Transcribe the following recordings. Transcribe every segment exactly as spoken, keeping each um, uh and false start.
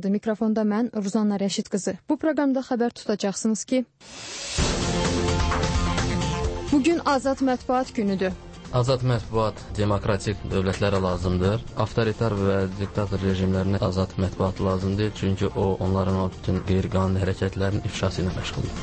Mikrofonda mən, Ruzanna Rəşid qızı. Bu proqramda xəbər tutacaqsınız ki, bugün Azad Mətbuat günüdür. Azad mətbuat demokratik dövlətlərə lazımdır. Avtoritar və diktator rejimlərinə azad mətbuat lazımdır. Çünki o, onların o bütün qeyri-qanuni hərəkətlərin ifşası ilə məşğuldur.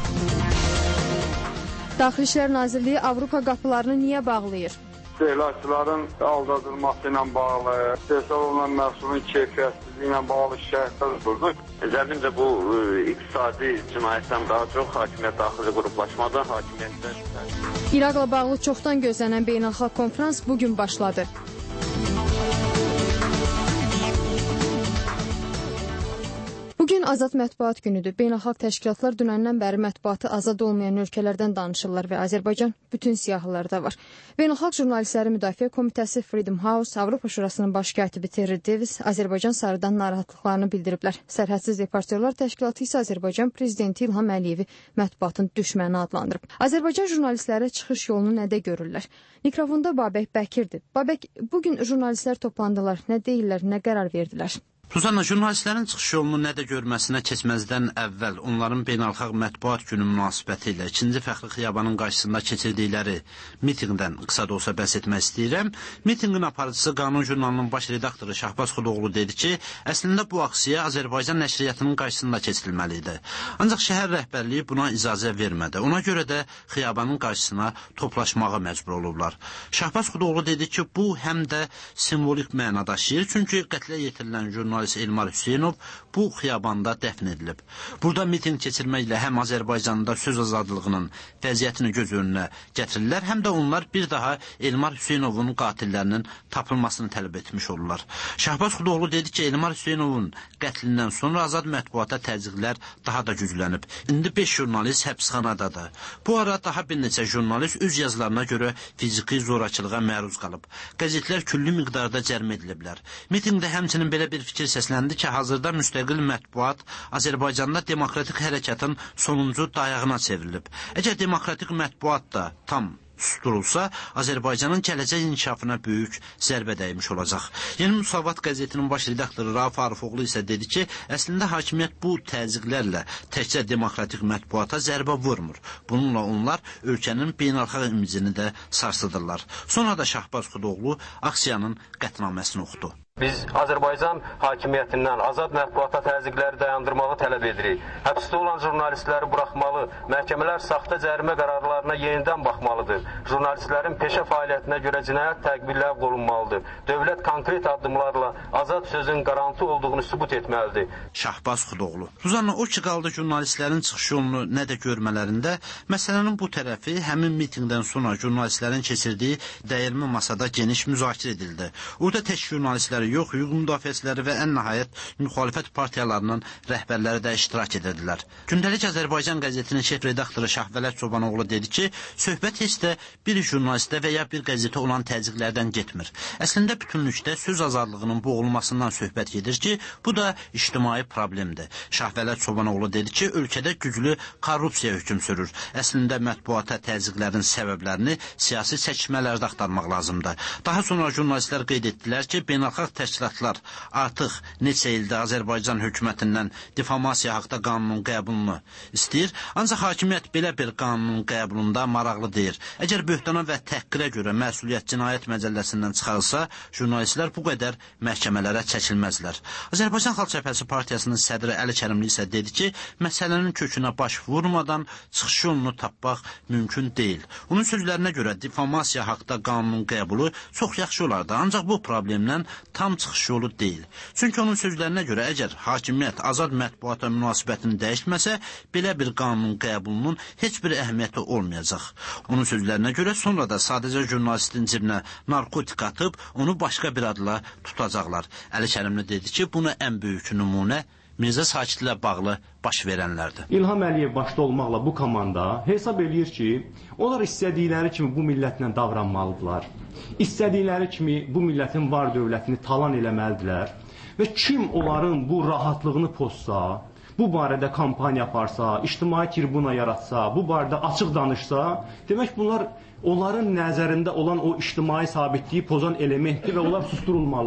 Daxili İşlər Nazirliyi Avropa qapılarını niyə bağlayır? İstehlakçıların aldadılması ilə bağlı, istehsal olunan məhsulun keyfiyyətsizliyi ilə bağlı şikayətlər durdu. Zənnimcə bu iqtisadi cinayətdən daha çox hakimiyyət daxili qruplaşmadan hakimiyyətdən. İraqla bağlı çoxdan gözlənən beynəlxalq konfrans bugün başladı. Bugün Azad Mətbuat günüdür. Beynəlxalq təşkilatlar dünəndən bəri mətbuatı azad olmayan ölkələrdən danışırlar və Azərbaycan bütün siyahılarda var. Beynəlxalq Jurnalistləri Müdafiə Komitəsi, Freedom House, Avropa Şurasının baş katibi Terry Davis Azərbaycan sarıdan narahatlıqlarını bildiriblər. Sərhədsiz Reportyorlar Təşkilatı isə Azərbaycan Prezidenti İlham Əliyevi mətbuatın düşməni adlandırıb. Azərbaycan jurnalistləri çıxış yolunu nədə görürlər? Mikrofonda Babək Bəkirdir. Babək, bugün jurnalistlər toplandılar. Nə deyirlər, nə qərar verdilər? Suzanna, jurnalistlərin çıxış yolunu nədə görməsinə keçməzdən əvvəl onların beynəlxalq mətbuat günü münasibəti ilə ikinci Fəxri Xiyabanın qarşısında keçirdikləri mitinqdən qısa da olsa bəhs etmək istəyirəm. Mitinqin aparıcısı Qanun jurnalının baş redaktoru Şahbaz Xudoğlu dedi ki, əslində bu aksiya Azərbaycan nəşriyyatının qarşısında keçirilməli idi. Ancaq şəhər rəhbərliyi buna icazə vermədi. Ona görə də Xiyabanın qarşısına toplaşmağa məcbur olublar. Şahbaz Xudoğlu dedi ki, bu həm də simvolik məna daşıyır, çünki qətlə yetirilən jurnalist Elmar Hüseynov bu xiyabanda dəfn edilib. Burada miting keçirməklə həm Azərbaycanda söz azadlığının vəziyyətini göz önünə gətirirlər, həm də onlar bir daha Elmar Hüseynovun qatillərinin tapılmasını tələb etmiş olurlar. Şahbaz Xudoğlu dedi ki, Elmar Hüseynovun qətlindən sonra azad mətbuata təzyiqlər daha da güclənib. İndi beş jurnalist həbsxanadadır. Bu ara daha bir neçə jurnalist öz yazılarına görə fiziki zorakılığa məruz qalıb. Qəzetlər külli miqdarda cərimə ediliblər. Mitingdə həmçinin belə bir fikir səsləndi ki, hazırda müstəqil mətbuat Azərbaycanda demokratik hərəkatın sonuncu dayağına çevrilib. Əgər demokratik mətbuat da tam susturulsa, Azərbaycanın gələcək inkişafına böyük zərbə dəymiş olacaq. Yeni Müsavat qəzetinin baş redaktoru Rauf Arıfoğlu isə dedi ki, əslində hakimiyyət bu təzyiqlərlə təkcə demokratik mətbuata zərbə vurmur. Bununla onlar ölkənin beynəlxalq imicini də sarsıdırlar. Sonra da Şahbaz Xudoğlu aksiyanın qətnaməsini oxudu. Biz Azərbaycan hakimiyyətindən azad mətbuata təzyiqləri dayandırmağı tələb edirik. Həbsdə olan jurnalistləri buraxmalı, məhkəmələr saxta cərimə qərarlarına yenidən baxmalıdır. Jurnalistlərin peşə fəaliyyətinə görə cinayət təqbilləri qorunmalıdır. Dövlət konkret addımlarla azad sözün qaranti olduğunu sübut etməlidir. Şahbaz Xudoğlu. Suzanna, o ki qaldı jurnalistlərin çıxış yolunu nədə görmələrində, məsələnin bu tərəfi həmin mitingdən sonra jurnalistlərin keçirdiyi dəyirmi masada geniş müzakirə edildi. Orada tək jurnalistləri yox, hüquq müdafiəçiləri və ən nəhayət müxalifət partiyalarının rəhbərləri də iştirak edirdilər. Gündəlik Azərbaycan qəzetinin şef redaktoru Şahvələt Çobanoğlu dedi ki, söhbət heç də bir jurnalistə və ya bir qəzetə olan təzyiqlərdən getmir. Əslində bütünlükdə söz azadlığının boğulmasından söhbət gedir ki, bu da ictimai problemdir. Şahvələt Çobanoğlu dedi ki, ölkədə güclü korrupsiya hökm sürür. Əslində mətbuata təzyiqlərin səbəblərini siyasi çəkişmələrdə axtarmaq lazımdır. Daha sonra jurnalistlər qeyd etdilər ki, beynəlxalq təşkilatlar artıq neçə ildə Azərbaycan hökumətindən difamasiya haqda qanunun qəbulunu istəyir, ancaq hakimiyyət belə bir qanunun qəbulunda maraqlı deyir. Əgər böhtana və təhqirə görə məsuliyyət cinayət məcəlləsindən çıxarılsa, jurnalistlər bu qədər məhkəmələrə çəkilməzlər. Azərbaycan Xalq Cəbhəsi Partiyasının sədri Əli Kərimli isə dedi ki, məsələnin kökünə baş vurmadan çıxış yolunu tapmaq mümkün deyil. Onun sözlərinə görə difamasiya haqda qanunun qəbulu çox yaxşı olardı, ancaq bu problemdən tam çıxış yolu deyil. Çünki onun sözlərinə görə əgər hakimiyyət azad mətbuata münasibətini dəyişməsə, belə bir qanunun qəbulunun heç bir əhəmiyyəti olmayacaq. Onun sözlərinə görə sonra da sadəcə jurnalistin cibinə narkotik atıb, onu başqa bir adla tutacaqlar. Əli Kərimli dedi ki, buna ən böyük nümunə Mirzə Sakitlə bağlı baş verənlərdir. İlham Əliyev başda olmaqla bu komanda hesab eləyir ki, onlar istədikləri kimi bu millətlə davranmalıdırlar. İstədikləri kimi bu millətin var dövlətini talan eləməlidirlər və kim onların bu rahatlığını pozsa, bu barədə kampaniya aparsa, ictimai tribuna yaratsa, bu barədə açıq danışsa, demək bunlar onların nəzərində olan o ictimai sabitliyi pozan elementdir və onlar susturulmalıdır.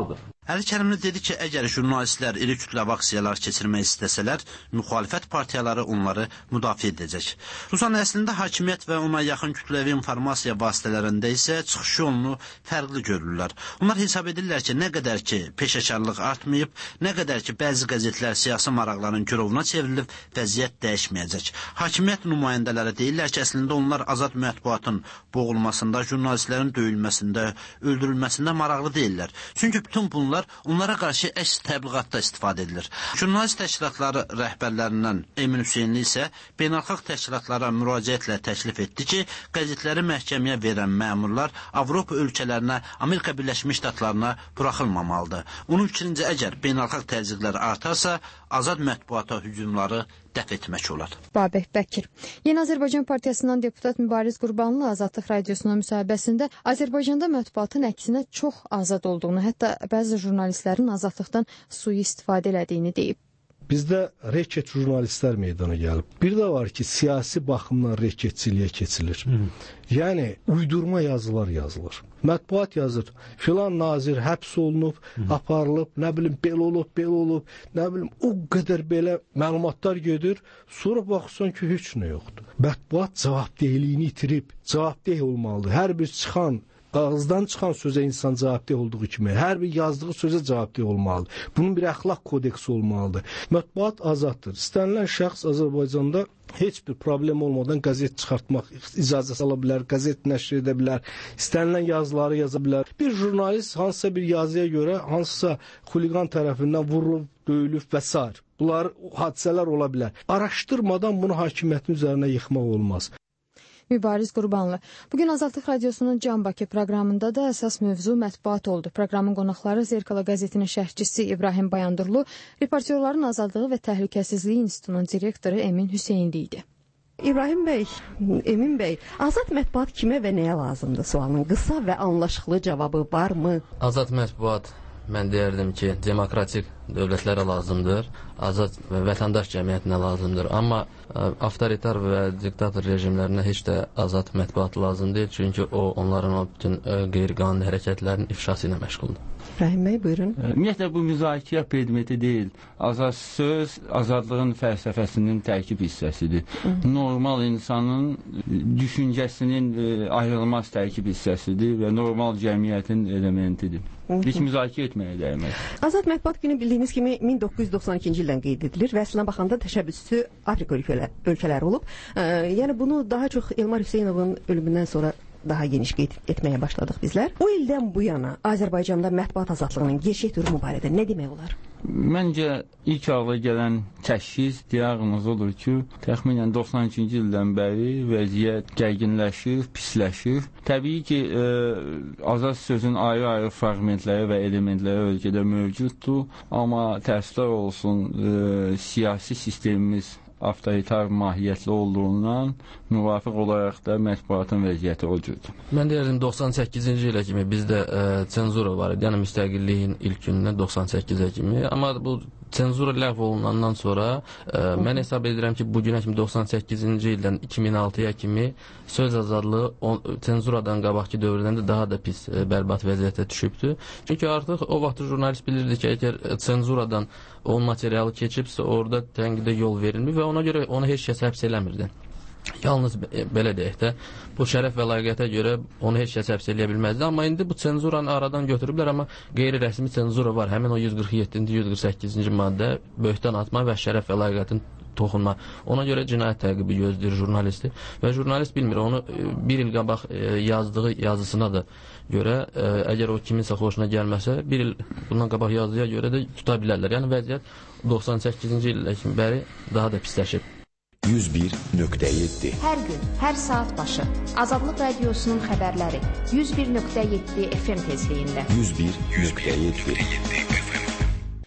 Əli Kərimli dedi ki, əgər jurnalistlər iri kütləvi aksiyalar keçirmək istəsələr, müxalifət partiyaları onları müdafiə edəcək. Rusan əslində hakimiyyət və ona yaxın kütləvi informasiya vasitələrində isə çıxış yolunu fərqli görürlər. Onlar hesab edirlər ki, nə qədər ki peşəkarlıq artmayıb, nə qədər ki bəzi qəzetlər siyasi maraqların girovuna çevrilib, vəziyyət dəyişməyəcək. Hakimiyyət nümayəndələri deyirlər ki, əslində onlar azad mətbuatın boğulmasında, jurnalistlərin döyülməsində, öldürülməsində maraqlı deyirlər. Çünki bütün bunlar onlara qarşı əks təbliğatda istifadə edilir. Jurnalist təşkilatları rəhbərlərindən Emin Hüseynli isə beynəlxalq təşkilatlara müraciətlə təklif etdi ki, qəzetləri məhkəməyə verən məmurlar Avropa ölkələrinə, Amerika Birləşmiş Ştatlarına buraxılmamalıdır. Onun fikrincə, əgər beynəlxalq təzyiqlər artarsa, azad mətbuata hücumları dəf etmək olar. Babək Bəkir. Yeni Azərbaycan Partiyasından deputat Mübariz Qurbanlı Azadlıq Radiosuna müsahibəsində Azərbaycanda mətbuatın əksinə çox azad olduğunu, hətta bəzi jurnalistlərin azadlıqdan sui-istifadə elədiyini deyib. Bizdə reket jurnalistlər meydana gəlib. Bir də var ki, siyasi baxımdan reketçiliyə keçilir. Hı. Yəni, uydurma yazılar yazılır. Mətbuat yazır, filan nazir həbs olunub, Hı. aparılıb, nə bilim, belə olub, belə olub, nə bilim, o qədər belə məlumatlar gedir, sonra baxırsan ki, heç nə yoxdur. Mətbuat cavabdehliyini itirib, cavabdeh olmalıdır. Hər bir çıxan, ağızdan çıxan sözə insan cavabdeh olduğu kimi, hər bir yazdığı sözə cavabdeh olmalıdır. Bunun bir əxlaq kodeksi olmalıdır. Mətbuat azaddır. İstənilən şəxs Azərbaycanda heç bir problem olmadan qəzet çıxartmaq icazəsi ala bilər, qəzet nəşr edə bilər, istənilən yazıları yaza bilər. Bir jurnalist hansısa bir yazıya görə hansısa xuliqan tərəfindən vurulub, döyülüb və s. Bunlar hadisələr ola bilər. Araşdırmadan bunu hakimiyyətin üzərinə yıxmaq olmaz. Mübariz Qurbanlı. Bugün Azadlıq Radiosunun Can Bakı proqramında da əsas mövzu mətbuat oldu. Proqramın qonaqları Zerkala qəzetinin şərhçisi İbrahim Bayandurlu, reportyorların azadlığı və təhlükəsizliyi institutunun direktoru Emin Hüseynli idi. İbrahim bəy, Emin bəy, azad mətbuat kimə və nəyə lazımdır sualının qısa və anlaşıqlı cavabı varmı? Azad mətbuat, mən deyərdim ki, demokratik dövlətlərə lazımdır, azad vətəndaş cəmiyyətinə lazımdır. Amma ə, avtoritar və diktator rejimlərinə heç də azad mətbuat lazım deyil, çünki o, onların o bütün qeyri-qanuni hərəkətlərin ifşası ilə məşğuldur. İbrahim bəy, buyurun. Ümumiyyətlə, bu müzakirə predmeti deyil. Azad söz, azadlığın fəlsəfəsinin tərkib hissəsidir. Hı. Normal insanın düşüncəsinin ayrılmaz tərkib hissəsidir və normal cəmiyyətin elementidir. Heç müzakirə etməyə dəyməz. Azad mətbuat günü bildiyiniz kimi min doqquz yüz doxsan ikinci ildən qeyd edilir və əslində baxanda təşəbbüsü Afrika ölkələr, ölkələri olub. Ə, yəni bunu daha çox Elmar Hüseynovun ölümündən sonra daha geniş qeyd etməyə başladıq bizlər. O ildən bu yana Azərbaycanda mətbuat azadlığının gerçək durumu barədə nə demək olar? Məncə ilk ağla gələn təşxis, diaqnoz odur ki, təxminən doxsan ikinci ildən bəri vəziyyət gərginləşir, pisləşir. Təbii ki, e, azad sözün ayrı-ayrı fragmentləri və elementləri ölkədə mövcuddur, amma təəssüflər olsun, e, siyasi sistemimiz avtoritar mahiyyətli olduğundan müvafiq olaraq da mətbuatın vəziyyəti o cürdür. Mən deyərdim doxsan səkkizinci ilə kimi bizdə ə, senzura var idi, yəni müstəqilliyin ilk günündən doxsan səkkizə kimi. Amma bu senzura ləğv olunandan sonra ə, mən hesab edirəm ki, bugünə kimi doxsan səkkizinci ildən iki min altıya kimi söz azadlığı o, senzuradan qabaqki dövrdən də daha da pis, ə, bərbad vəziyyətə düşübdür. Çünki artıq o vaxt jurnalist bilirdi ki, əgər senzuradan onun materialı keçibsə, orada tənqidə yol verilmir və ona görə onu heç kəs həbs eləmirdi. Yalnız belə deyək də, bu şərəf və layiqiyyətə görə onu heç kəs həbs eləyə bilməzdi. Amma indi bu senzuranı aradan götürüblər, amma qeyri-rəsmi senzura var. Həmin o yüz qırx yeddinci yüz qırx səkkizinci maddə böhtan atma və şərəf və layiqiyyətin toxunma. Ona görə cinayət təqibi gözləyir jurnalisti və jurnalist bilmir, onu bir il qabaq yazdığı yazısına da görə, əgər o kiminsə xoşuna gəlməsə, bir il bundan qabaq yazdıya görə də tuta bilərlər. Yəni vəziyyət doxsan səkkizinci illə kimi bəri daha da pisləşib. yüz bir nöqtə yeddi Hər gün, hər saat başı Azadlıq Radiosunun xəbərləri yüz bir nöqtə yeddi F M tezliyində. yüz bir nöqtə yeddi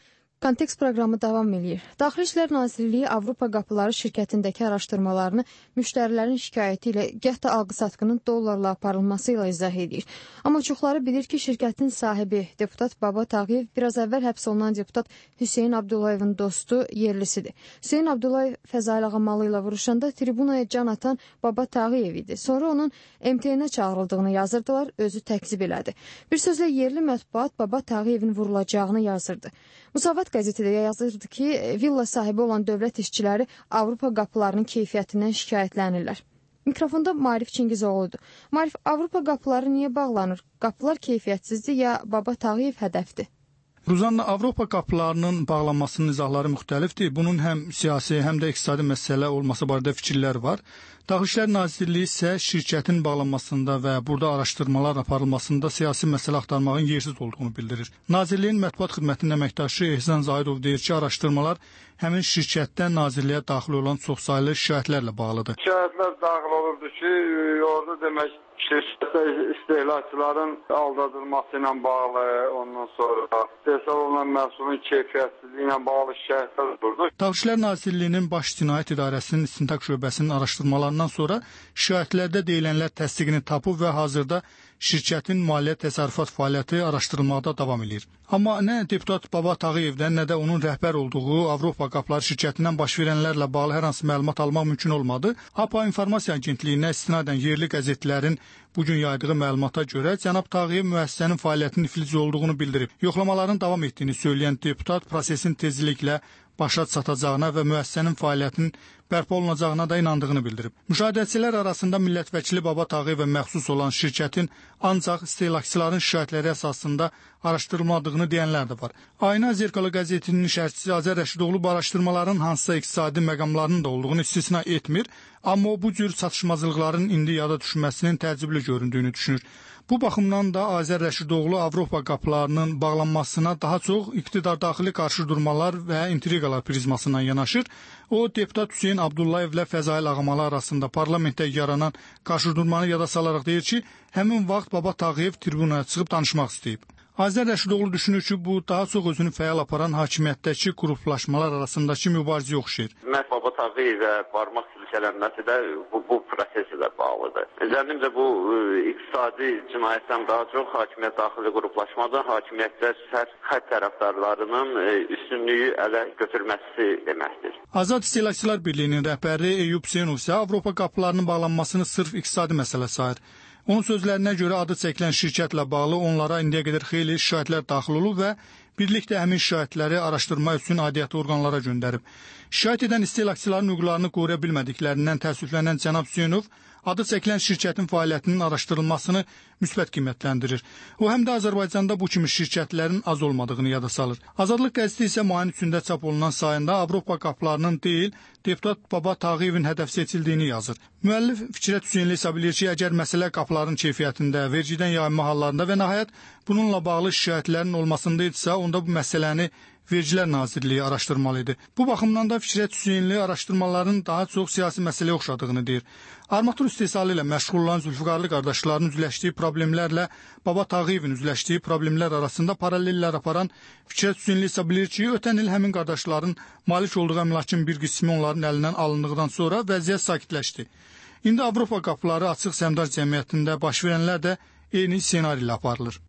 Kontekst proqramı davam edir. Daxili İşlər Nazirliyi Avropa Qapıları şirkətindəki araşdırmalarını müştərilərin şikayəti ilə gəh də alqı-satqının dollarla aparılması ilə izah edir. Amma çoxları bilir ki, şirkətin sahibi deputat Baba Tağıyev biraz əvvəl həbs olunan deputat Hüseyn Abdullayevin dostu, yerlisidir. Hüseyn Abdullayev Fəzail Ağamalı ilə vuruşanda tribunaya can atan Baba Tağıyev idi. Sonra onun M T N-ə çağırıldığını yazırdılar, özü təkzib elədi. Bir sözlə yerli mətbuat Baba Tağıyevin vurulacağını yazırdı. Musavat qəzeti də yazırdı ki, villa sahibi olan dövlət işçiləri Avropa qapılarının keyfiyyətindən şikayətlənirlər. Mikrofonda Marif Çingizoğludur. Marif, Avropa qapıları niyə bağlanır? Qapılar keyfiyyətsizdir ya Baba Tağıyev hədəfdir? Ruzanna, Avropa qapılarının bağlanmasının izahları müxtəlifdir. Bunun həm siyasi, həm də iqtisadi məsələ olması barədə fikirlər var. Daxili İşlər Nazirliyi isə şirkətin bağlanmasında və burada araşdırmalar aparılmasında siyasi məsələ axtarmağın yersiz olduğunu bildirir. Nazirliyin mətbuat xidmətinin əməkdaşı Ehsan Zahidov deyir ki, araşdırmalar həmin şirkətdən Nazirliyə daxil olan çoxsaylı şikayətlərlə bağlıdır. Şikayətlər daxil olurdu ki, orada demək şirkətdə istehlakçıların aldadılması ilə bağlı, ondan sonra istehsal olunan məhsulun keyfiyyətsizliyi ilə bağlı şikayətlər olurdu. Daxili İşlər Nazirliyinin Baş Cinayət İdarəsinin İstintaq Şöbəsinin araşdırmalarından sonra şikayətlərdə deyilənlər təsdiqini tapıb və hazırda şirkətin maliyyə təsərrüfat fəaliyyəti araşdırılmaqda davam edir. Amma nə deputat Baba Tağıyevdən, nə də onun rəhbər olduğu Avropa Qapıları şirkətindən baş verənlərlə bağlı hər hansı məlumat almaq mümkün olmadı. A P A İnformasiya Agentliyinə istinadən yerli qəzetlərin bugün yaydığı məlumata görə cənab Tağıyev müəssisənin fəaliyyətinin iflic olduğunu bildirib. Yoxlamaların davam etdiyini söyləyən deputat prosesin tezliklə başa çatacağına və müəssisənin fəaliyyətinin bərpa olunacağına da inandığını bildirib. Müşahidəçilər arasında millət vəkili Baba Tağıyevə məxsus olan şirkətin ancaq istehlakçıların şikayətləri əsasında araşdırılmadığını deyənlər də var. Ayna Zerkalı qəzetinin şərhçisi Azər Rəşidoğlu bu araşdırmaların hansısa iqtisadi məqamlarının da olduğunu istisna etmir, amma o bu cür çatışmazlıqların indi yada düşməsinin təəccüblü göründüyünü düşünür. Bu baxımdan da Azər Rəşidoğlu Avropa qapılarının bağlanmasına daha çox iqtidar daxili qarşıdurmalar və intriqalar prizmasından yanaşır. O, deputat Hüseyn Abdullayev ilə Fəzail Ağamalı arasında parlamentdə yaranan qarşıdurmanı yada salaraq deyir ki, həmin vaxt Baba Tağıyev tribunaya çıxıb danışmaq istəyib. Azər Rəşidoğlu düşünür ki, bu daha çox özünü fəal aparan hakimiyyətdəki qruplaşmalar arasındakı mübarizəyə oxşayır. Məhz Baba Tağıyevə barmaq silkələnməsi də bu, bu prosesi ilə bağlıdır. Zənnimcə bu iqtisadi cinayətdən daha çox hakimiyyət daxili qruplaşmada hakimiyyətdə sərhəd tərəfdarlarının üstünlüyü ələ götürməsi deməkdir. Azad İstehlakçılar Birliyinin rəhbəri Eyüp Hüseynov isə Avropa qapılarının bağlanmasını sırf iqtisadi məsələ sayır. Onun sözlərinə görə adı çəkilən şirkətlə bağlı onlara indiyə qədər xeyli şikayətlər daxil olub və birlikdə həmin şikayətləri araşdırma üçün aidiyyatı orqanlara göndərib. Şikayət edən istehlakçıların hüquqlarını qoruya bilmədiklərindən təəssüflənən cənab Hüseynov adı çəkilən şirkətin fəaliyyətinin araşdırılmasını müsbət qiymətləndirir. O, həm də Azərbaycanda bu kimi şirkətlərin az olmadığını yada salır. Azadlıq qəzeti isə mayın üçündə çap olunan sayında Avropa qapılarının deyil, deputat Baba Tağıyevin hədəf seçildiyini yazır. Müəllif Fikrət Hüseynli hesab edir ki, əgər məsələ qapıların keyfiyyətində, vergidən yayınma hallarında və nəhayət bununla bağlı şikayətlərin olmasında idisə, onda bu məsələni Vergilər Nazirliyi araşdırmalıdır. Bu baxımdan da Fikrət Hüseynli araşdırmaların daha çox siyasi məsələyə oxşadığını deyir. Armatur istehsalı ilə məşğul olan Zülfüqarlı qardaşların üzləşdiyi problemlərlə Baba Tağıyevin üzləşdiyi problemlər arasında paralellər aparan Fikrət Hüseynli hesab edir ki, ötən il həmin qardaşların malik olduğu əmlakın bir qismi onların əlindən alındıqdan sonra vəziyyət sakitləşdi. İndi Avropa qapıları açıq səmdar cəmiyyətində baş verənlər də eyni ssenari ilə aparılır.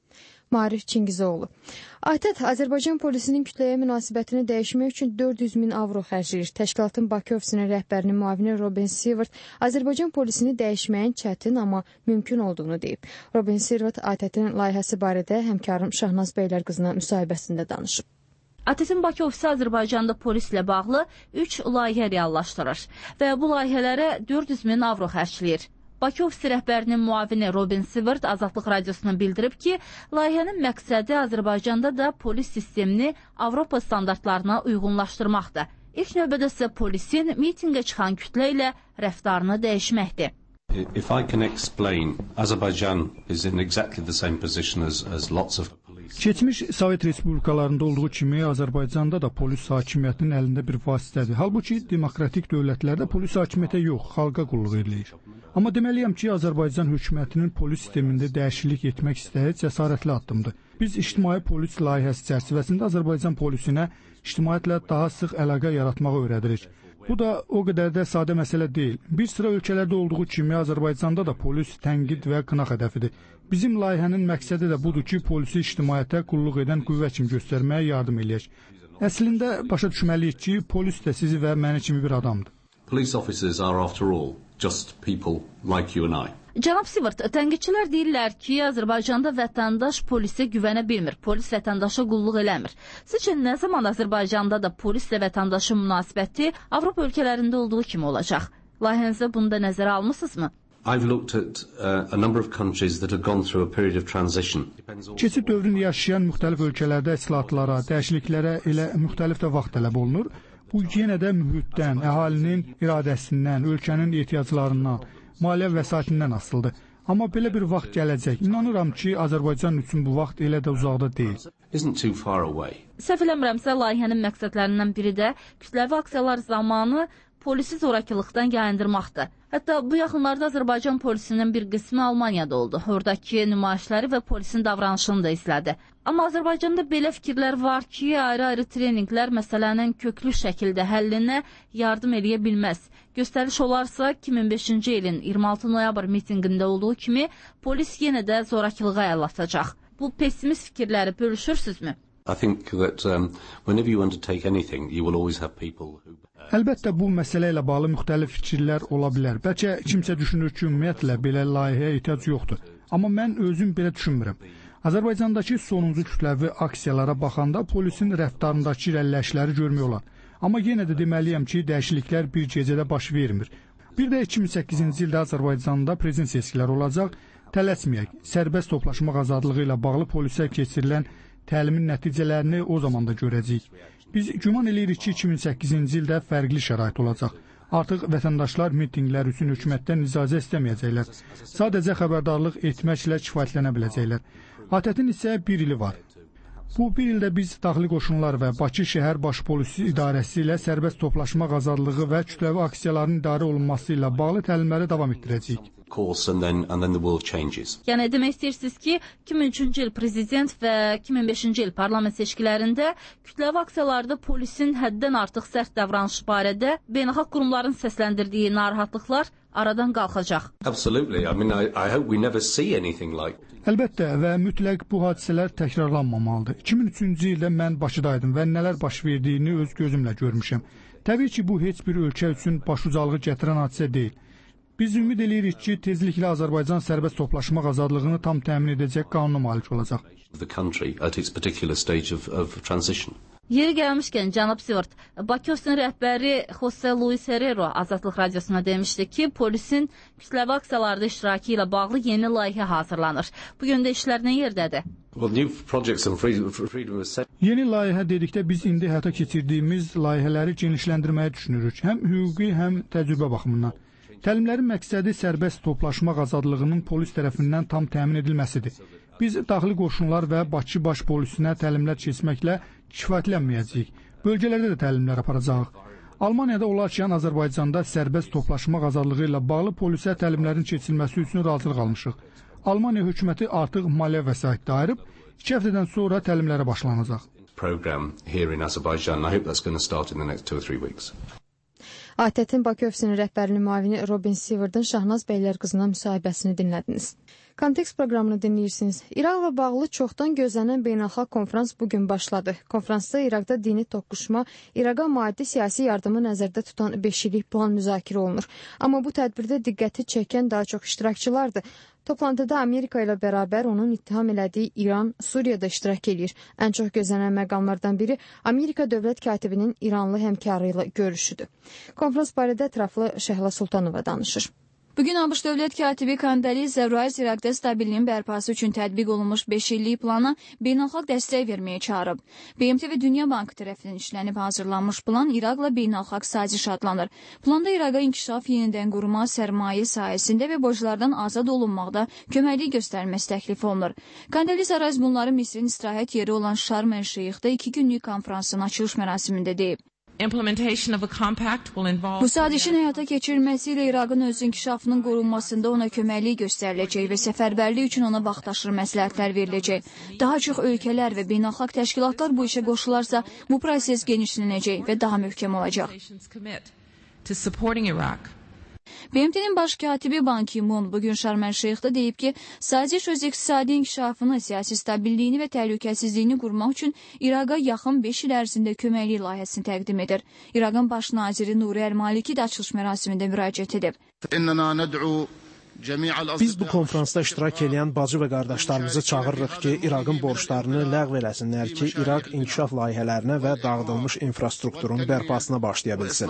Marif Çingizoğlu. Aytət, Azərbaycan polisinin kütləyə münasibətini dəyişmək üçün dörd yüz min avro xərcləyir. Təşkilatın Bakı ofisinin rəhbərinin müavini Robin Sivert Azərbaycan polisini dəyişməyin çətin, amma mümkün olduğunu deyib. Robin Sivert Aytətin layihəsi barədə həmkarım Şahnaz Beylər qızına müsahibəsində danışıb. ATƏT-in Bakı ofisi Azərbaycanda polislə bağlı üç layihə reallaşdırır və bu layihələrə dörd yüz min avro xərcləyir. Bakı ofisi rəhbərinin müavini Robin Sivert Azadlıq Radiosuna bildirib ki, layihənin məqsədi Azərbaycanda da polis sistemini Avropa standartlarına uyğunlaşdırmaqdır. İlk növbədə isə polisin mitinqə çıxan kütlə ilə rəftarını dəyişməkdir. If I can explain, Azerbaijan is in exactly the same position as, as lots of Keçmiş Sovet Respublikalarında olduğu kimi Azərbaycanda da polis hakimiyyətinin əlində bir vasitədir. Halbuki demokratik dövlətlərdə polis hakimiyyətə yox, xalqa qulluq edilir. Amma deməliyəm ki, Azərbaycan hökumətinin polis sistemində dəyişiklik etmək istəyi cəsarətli addımdır. Biz ictimai polis layihəsi çərçivəsində Azərbaycan polisinə ictimaiyyətlə daha sıx əlaqə yaratmağı öyrədirik. Bu da o qədər də sadə məsələ deyil. Bir sıra ölkələrdə olduğu kimi Azərbaycanda da polis tənqid və qınaq hədəfidir. Bizim layihənin məqsədi də budur ki, polisi ictimaiyyətə qulluq edən qüvvə kimi göstərməyə yardım eləyək. Əslində başa düşməliyik ki, polis də sizi və məni kimi bir adamdır. Police officers are after all just people like you and I. Cənab Sivert, tənqidçilər deyirlər ki, Azərbaycanda vətəndaş polisə güvənə bilmir, polis vətəndaşa qulluq eləmir. Sizcə nə zaman Azərbaycanda da polislə vətəndaşın münasibəti Avropa ölkələrində olduğu kimi olacaq? Layihənizdə bunu da nəzərə almısınızmı? I've looked at uh, a number of countries that have gone through a period of transition. Keçid dövrünü yaşayan müxtəlif ölkələrdə islahatlara, dəyişikliklərə elə müxtəlif də vaxt tələb olunur. Bu yenə də mühitdən, əhalinin iradəsindən, ölkənin ehtiyaclarından, maliyyə vəsaitindən asılıdır. Amma belə bir vaxt gələcək. İnanıram ki, Azərbaycan üçün bu vaxt elə də uzaqda deyil. Isn't too far away. Səhv eləmirəmsə, layihənin məqsədlərindən biri də kütləvi aksiyalar zamanı polisi zorakılıqdan yayındırmaqdır. Hətta bu yaxınlarda Azərbaycan polisinin bir qismi Almaniyada oldu. Oradakı nümayişləri və polisin davranışını da izlədi. Amma Azərbaycanda belə fikirlər var ki, ayrı-ayrı treninqlər məsələnin köklü şəkildə həllinə yardım eləyə bilməz. Göstəriş olarsa, iki min beşinci ilin iyirmi altı noyabr mitinqində olduğu kimi polis yenə də zorakılığa əl atacaq. Bu pessimist fikirləri bölüşürsünüzmü? I think that um, whenever you undertake anything, you will always have people who... Əlbəttə, bu məsələ ilə bağlı müxtəlif fikirlər ola bilər. Bəlkə kimsə düşünür ki, ümumiyyətlə belə layihəyə ehtiyac yoxdur. Amma mən özüm belə düşünmürəm. Azərbaycandakı sonuncu kütləvi aksiyalara baxanda polisin rəftarındakı irəliləyişləri görmək olar. Amma yenə də deməliyəm ki, dəyişikliklər bir gecədə baş vermir. Bir də iki min səkkizinci ildə Azərbaycanda prezident seçkiləri olacaq. Tələsməyək, sərbəst toplaşmaq azadlığı ilə bağlı polisə keçirilən təlimin nəticələrini o zaman da görəcəyik. Biz güman eləyirik ki, iki min səkkizinci ildə fərqli şərait olacaq. Artıq vətəndaşlar mitinqlər üçün hökumətdən icazə istəməyəcəklər. Sadəcə xəbərdarlıq etməklə kifayətlənə biləcəklər. ATƏT-in isə bir ili var. Bu bir ildə biz Daxili Qoşunlar və Bakı Şəhər Baş Polisi İdarəsi ilə sərbəst toplaşmaq azadlığı və kütləvi aksiyaların idarə olunması ilə bağlı təlimləri davam etdirəcəyik. And then, and then the world changes. Yəni demək istəyirsiniz ki, iki min üçüncü il prezident və iki min beşinci il parlament seçkilərində kütləvi aksiyalarda polisin həddən artıq sərt davranışı barədə beynəlxalq qurumların səsləndirdiyi narahatlıqlar aradan qalxacaq. Absolutely. I mean, I, I hope we never see anything like. Əlbəttə və mütləq bu hadisələr təkrarlanmamalıdır. iki min üçüncü ildə mən Bakıdaydım və nələr baş verdiyini öz gözümlə görmüşəm. Təbii ki, bu heç bir ölkə üçün başucalığı gətirən hadisə deyil. Biz ümid edirik ki, tezliklə Azərbaycan sərbəst toplaşmaq azadlığını tam təmin edəcək qanuna malik olacaq. Yeri gəlmişkən, cənab Sivert, Bakı ofisinin rəhbəri Jose Luis Herrero Azadlıq Radiosuna demişdi ki, polisin kütləvi aksiyalarda iştirakı ilə bağlı yeni layihə hazırlanır. Bugün də işlər nə yerdədir? Yeni layihə dedikdə biz indi həyata keçirdiyimiz layihələri genişləndirməyi düşünürük, həm hüquqi, həm təcrübə baxımından. Təlimlərin məqsədi sərbəst toplaşmaq azadlığının polis tərəfindən tam təmin edilməsidir. Biz Daxili Qoşunlar və Bakı Baş Polisinə təlimlər keçməklə kifayətlənməyəcəyik. Bölgələrdə də təlimlər aparacağıq. Almaniyada olarkən Azərbaycanda sərbəst toplaşmaq azadlığı ilə bağlı polisə təlimlərin keçirilməsi üçün razılıq almışıq. Almaniya hökuməti artıq maliyyə vəsait də ayırıb, iki həftədən sonra təlimlərə başlanacaq. Program here in Azerbaijan. I hope that's going to start in the next two or three weeks. ATƏT-in Bakı ofisinin rəhbərinin müavini Robin Siverdin Şahnaz Bəylər qızına müsahibəsini dinlədiniz. Kontekst proqramını dinləyirsiniz. İraqla bağlı çoxdan gözlənən beynəlxalq konfrans bugün başladı. Konfransda İraqda dini toqquşma, İraqa maddi siyasi yardımı nəzərdə tutan beş illik plan müzakirə olunur. Amma bu tədbirdə diqqəti çəkən daha çox iştirakçılardır. Toplantıda Amerika ilə bərabər onun ittiham elədiyi İran, Suriyada iştirak edir. Ən çox gözlənən məqamlardan biri Amerika dövlət katibinin İranlı həmkarı ilə görüşüdür. Konfrans barədə ətraflı Şəhla Sultanova danışır. Bugün ABŞ dövlət katibi Condoleezza Rice İraqda stabilliyin bərpası üçün tətbiq olunmuş beş illik plana beynəlxalq dəstək verməyə çağırıb. B M T və Dünya Bankı tərəfindən işlənib hazırlanmış plan İraqla beynəlxalq saziş adlanır. Planda İraqa inkişaf, yenidən qurma, sərmayə sahəsində və borclardan azad olunmaqda köməklik göstərməsi təklif olunur. Condoleezza Rice bunları Misrin istirahət yeri olan Şarm el-Şeyxdə iki günlük konfransın açılış mərasimində deyib. Bu sazişin həyata keçirilməsi ilə İraqın öz inkişafının qorunmasında ona köməklik göstəriləcək və səfərbərlik üçün ona vaxtaşırı məsləhətlər veriləcək. Daha çox ölkələr və beynəlxalq təşkilatlar bu işə qoşularsa, bu proses genişlənəcək və daha möhkəm olacaq. B M T'nin baş katibi Ban Ki-moon bugün Şarm-el-Şeyxdə deyib ki, saziş öz iqtisadi inkişafını, siyasi stabilliyini və təhlükəsizliyini qurmaq üçün İraqa yaxın beş il ərzində köməklik layihəsini təqdim edir. İraqın baş naziri Nuri Əl-Maliki də açılış mərasimində müraciət edib. Biz bu konferansda iştirak edən bacı və qardaşlarımızı çağırırıq ki, İraqın borclarını ləğv eləsinlər ki, İraq inkişaf layihələrinə və dağıdılmış infrastrukturun bərpasına başlaya bilsin.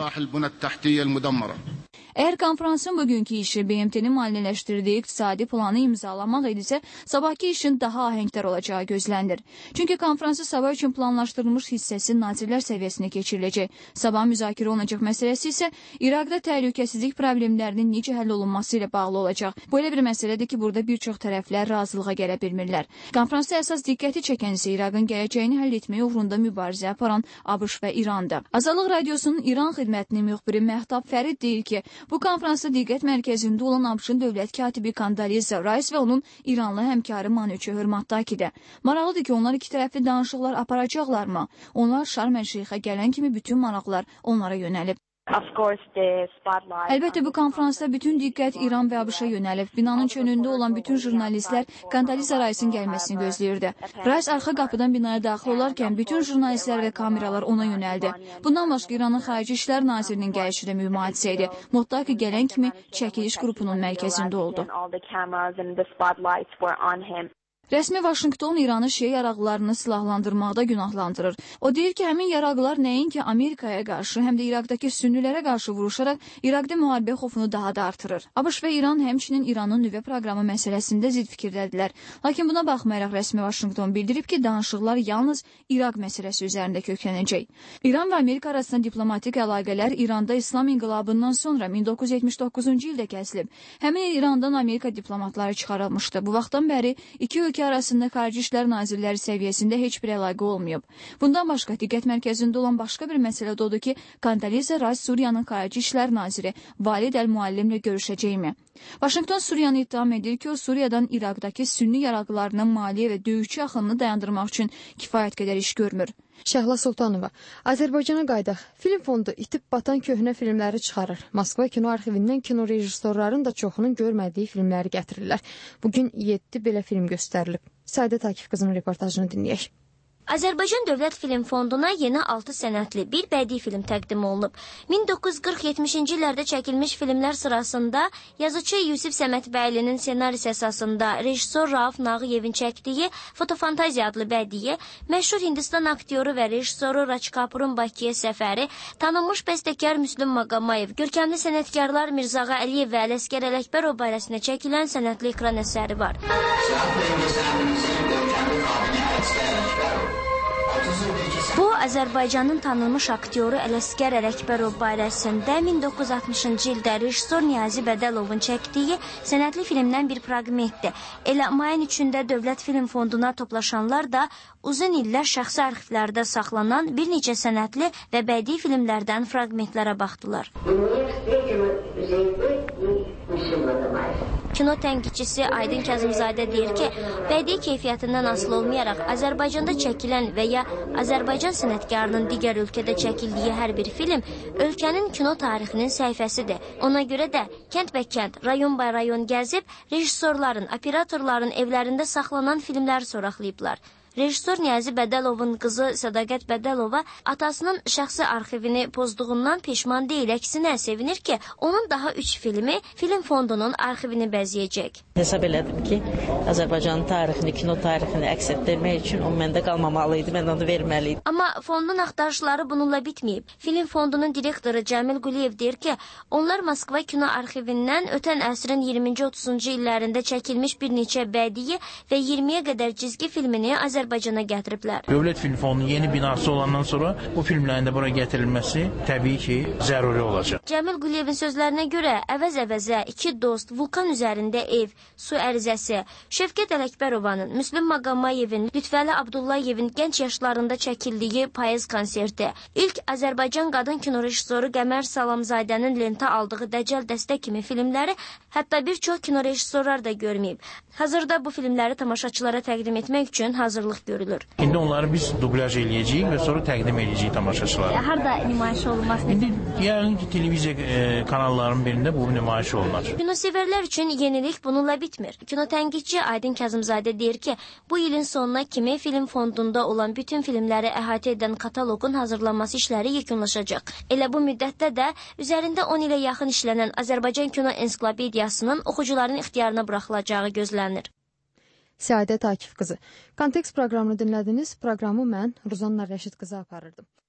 Əgər konferansın bugünkü işi B M T'nin maliyyələşdirdiyi iqtisadi planı imzalamaq idisə, sabahki işin daha ahəngdar olacağı gözlənilir. Çünki konferansın sabah üçün planlaşdırılmış hissəsi nazirlər səviyyəsində keçiriləcək. Sabah müzakirə olunacaq məsələsi isə İraqda təhlükəsizlik problemlərinin necə həll olunması ilə bağlı olacaq. Bu elə bir məsələdir ki, burada bir çox tərəflər razılığa gələ bilmirlər. Konferansda əsas diqqəti çəkən isə İraqın gələcəyini həll etmək uğrunda mübarizə aparan ABŞ və İrandır. Azadlıq Radiosunun İran xidmətinin müxbiri Məhdab Fərid deyir ki, bu konferansda diqqət mərkəzində olan ABŞ-ın dövlət katibi Condoleezza Rice və onun İranlı həmkarı Manuçi Hörmatdakidir. Maraqlıdır ki, onlar iki tərəfli danışıqlar aparacaqlarmı? Onlar Şarm-el-Şeyxə gələn kimi bütün maraqlar onlara yönəlib. Əlbəttə, bu konferansda bütün diqqət İran və ABŞ-a yönəlib. Binanın çönündə olan bütün jurnalistlər Condoleezza Rice'in gəlməsini gözləyirdi. Rice arxa qapıdan binaya daxil olarkən bütün jurnalistlər və kameralar ona yönəldi. Bundan başqa İranın Xarici İşlər Nazirinin gəlişi də mühadisə idi. Mottaki gələn kimi çəkiliş qrupunun mərkəzində oldu. Rəsmi Vaşinqton İranı şiə yaraqlarını silahlandırmaqda günahlandırır. O deyir ki, həmin yaraqlar nəinki Amerikaya qarşı, həm də İraqdakı sünnilərə qarşı vuruşaraq İraqda müharibə xofunu daha da artırır. ABŞ və İran həmçinin İranın nüvə proqramı məsələsində zid fikirdədirlər. Lakin buna baxmayaraq rəsmi Vaşinqton bildirib ki, danışıqlar yalnız İraq məsələsi üzərində köklənəcək. İran və Amerika arasında diplomatik əlaqələr İranda İslam inqilabından sonra min doqquz yüz yetmiş doqquzuncu ildə kəsilib. Həmin il İrandan Amerika diplomatları çıxarılmışdı. Bu vaxtdan bəri iki ölkə arasında Xarici İşlər Nazirləri səviyyəsində heç bir əlaqə olmayıb. Bundan başqa diqqət mərkəzində olan başqa bir məsələ də odur ki, Condoleezza Rice Suriyanın Xarici İşlər Naziri Valid Əl-Muallimlə görüşəcəkmi? Vaşinqton Suriyanı ittiham edir ki, o Suriyadan İraqdakı sünni yaraqlarının maliyyə və döyüşçü axınını dayandırmaq üçün kifayət qədər iş görmür. Şəhla Sultanova, Azərbaycana qaydaq. Film fondu itib batan köhnə filmləri çıxarır. Moskva kino arxivindən kino rejissorların da çoxunun görmədiyi filmləri gətirirlər. Bugün yeddi belə film göstərilib. Səadət Akif qızının reportajını dinləyək. Azərbaycan Dövlət Film Fonduna yeni altı sənədli bir bədii film təqdim olunub. min doqquz yüz qırx yetmişinci illərdə çəkilmiş filmlər sırasında yazıcı Yusif Səmədbəylinin ssenarisi əsasında rejissor Rauf Nağıyevin çəkdiyi Fotofantaziya adlı bədii, məşhur Hindistan aktyoru və rejissoru Raç Kapurun Bakıya səfəri, tanınmış bəstəkar Müslüm Maqamayev, görkəmli sənətkarlar Mirzağa Əliyev və Ələsgər Ələkbərov barəsində çəkilən sənətli ekran əsəri var. Bu, Azərbaycanın tanınmış aktyoru Ələsgər Ələkbərov barəsində min doqquz yüz altmışıncı ildə rejissor Niyazi Bədəlovun çəkdiyi sənətli filmdən bir fraqmentdir. Elə mayın üçündə Dövlət Film Fonduna toplaşanlar da uzun illər şəxsi arxivlərdə saxlanan bir neçə sənətli və bədii filmlərdən fraqmentlərə baxdılar. Kino tənqidçisi Aydın Kazımzadə deyir ki, bədii keyfiyyətindən asılı olmayaraq Azərbaycanda çəkilən və ya Azərbaycan sənətkarının digər ölkədə çəkildiyi hər bir film ölkənin kino tarixinin səhifəsidir. Ona görə də kənd bə kənd, rayon bay rayon gəzib, rejissorların, operatorların evlərində saxlanan filmləri soraqlayıblar. Rejissor Niyazi Bədəlovun qızı Sədaqət Bədəlova atasının şəxsi arxivini pozduğundan peşman deyil, əksinə sevinir ki, onun daha üç filmi film fondunun arxivini bəzəyəcək. Hesab elədim ki, Azərbaycanın tarixini, kino tarixini əks etdirmək üçün o məndə qalmamalıydı, mən onu verməliydim. Amma fondun axtarışları bununla bitməyib. Film fondunun direktoru Cəmil Quliyev deyir ki, onlar Moskva kino arxivindən ötən əsrin iyirminci otuzuncu illərində çəkilmiş bir neçə bədii və iyirmiyə qədər cizgi filmini Azərbaycan Azərbaycana gətiriblər. Dövlət Film Fondunun yeni binası olandan sonra bu filmlərin də bura gətirilməsi təbii ki, zəruri olacaq. Cəmil Quliyevin sözlərinə görə əvəz-əvəzə iki dost, vulkan üzərində ev, su ərizəsi, Şəfqət Ələkbərovanın, Müslüm Maqamayevin, Lütfəli Abdullayevin gənc yaşlarında çəkildiyi payız konserti, ilk Azərbaycan qadın kino rejissoru Qəmər Salamzadənin lentə aldığı Dəcəl Dəstə kimi filmləri hətta bir çox kino rejissorlar da görməyib. Hazırda bu filmləri tamaşaçılara təqdim etmək üçün hazırlıq görülür. İndi onları biz dublyaj eləyəcəyik və sonra təqdim edəcəyik tamaşaçılara. Harda nümayiş olunması? İndi yəqin ki, televiziya e, kanallarının birində bu nümayiş olunur. Kinosevərlər üçün yenilik bununla bitmir. Kino tənqidçi Aydın Kazımzadə deyir ki, bu ilin sonuna kimi film fondunda olan bütün filmləri əhatə edən kataloqun hazırlanması işləri yekunlaşacaq. Elə bu müddətdə də üzərində on ilə yaxın işlənən Azərbaycan Kino Ensiklopediyasının oxucuların ixtiyarına buraxılacağı gözlənir. Səadət Akif qızı. Kontekst proqramını dinlədiniz. Proqramı mən Ruzanna Rəşid qızı aparırdım.